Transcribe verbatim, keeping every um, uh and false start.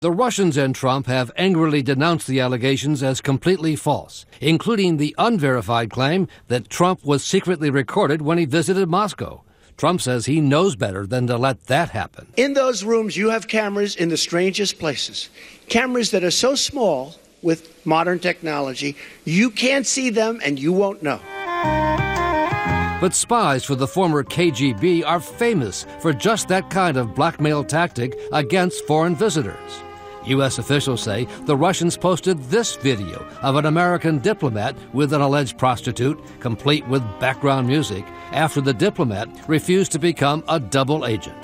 The Russians and Trump have angrily denounced the allegations as completely false, including the unverified claim that Trump was secretly recorded when he visited Moscow. Trump says he knows better than to let that happen. In those rooms, you have cameras in the strangest places. Cameras that are so small with modern technology, you can't see them and you won't know. But spies for the former K G B are famous for just that kind of blackmail tactic against foreign visitors. U S officials say the Russians posted this video of an American diplomat with an alleged prostitute, complete with background music, after the diplomat refused to become a double agent.